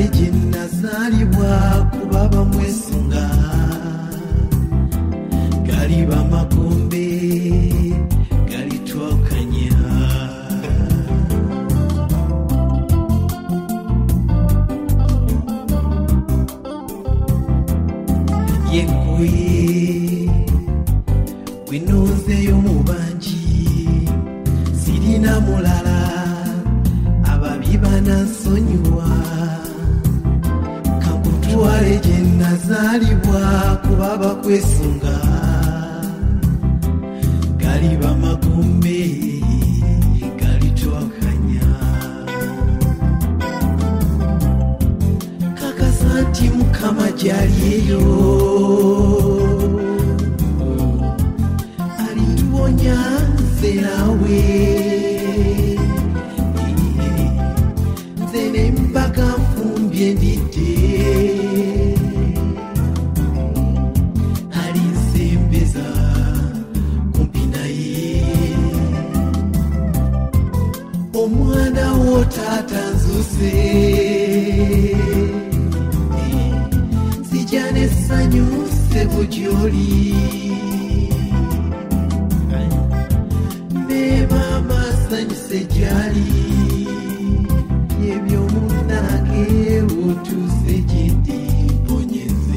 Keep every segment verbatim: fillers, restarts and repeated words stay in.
mutwale gye nazaalibwa kuba bamwesunga galiba magombe galitwakanya yengoye winonzeyo mu bangi sirina mulala ababi banansonyiwa kankutwale gye nazaalibwa kuba bakwesunga galiba magombe galitwakanya kakasa nti mukama gyali eyo alituwonya nze nawe nze nembaga nfumbye ndidde alinsembeza kumpi naye omwana wo taata nzuse sijja n'essanyu ssebo gy'oli ne maama sanyuse gy'ali ebyo munnange otuuse gye ndi mponyeze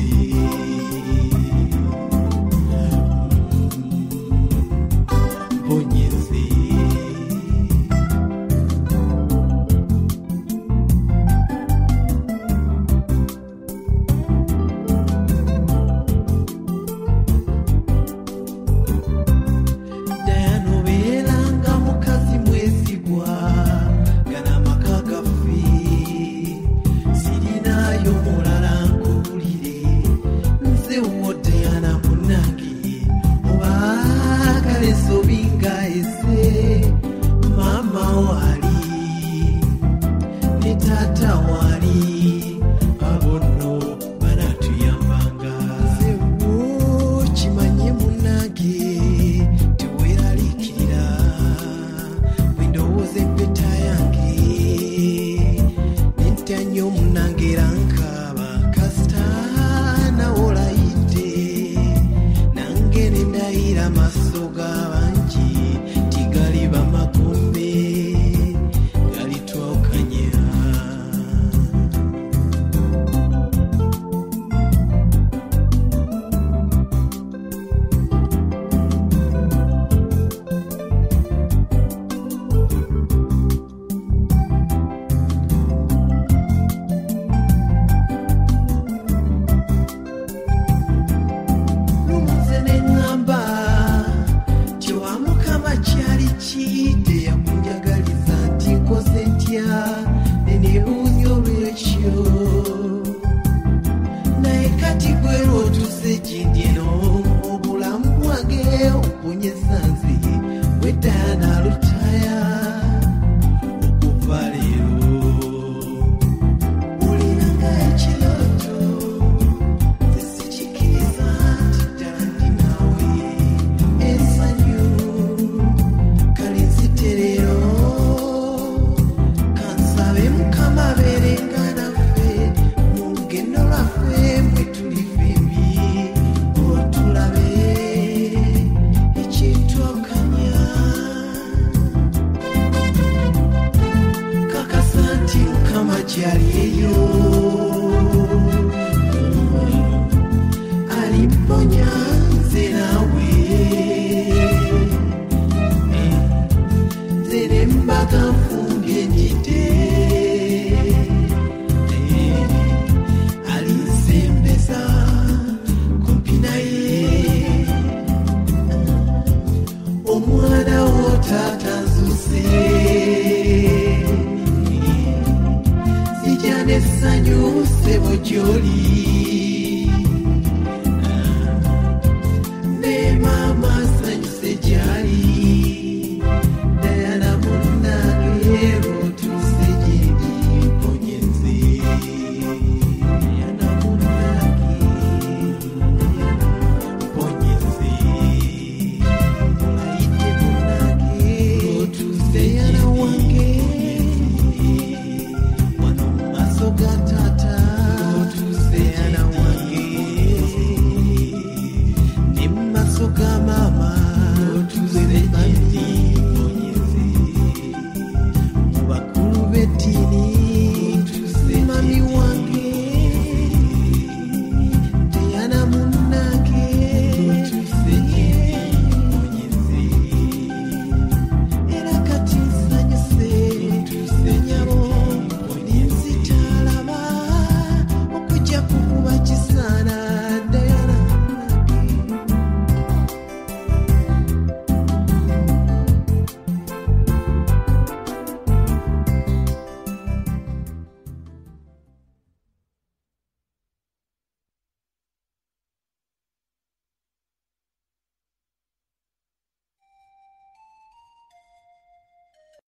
mponyeze Dayana obeeranga mukazi mwesigwa gana maka gaffe sirinayo mulala nkuwulire nze wo Dayana munnange obaagala ensobi nga esse maama waali ne taata waali abo nno banaatuyambanga nze wo kimanye munnange teweeraliikirira bwe ndowooza empeta yange nentya nnyo munnange era nkaaba kasita nawe olayidde nange ne ndayira amaaso g'abangi ti galiba magombe galitwakanya lumunze ne ŋŋamba nti wa mukama kyali ki teyakunjagaliza nti nkoze ntya ne neewuunya olw'ekyo naye kati gwe lw'otuuse gye ndi eno obulamu bwange omponyeza nze we Dayana alutaya okuva leero olinanga ekirooto nze sikikiriza nti ddala ndi naawe essanyu kale nzite leero kansabe mukama abeerenga naffe mu lugendo lwaffe mwe tuli fembi otulabe ekitwakanya kakasa nti mukama gyali eyo alimponya nze naawe nze nembaga nfumbye ndidde alinsembeza kumpi naye omwana wo taata nzuse sijja n'essanyu ssebo gy'oli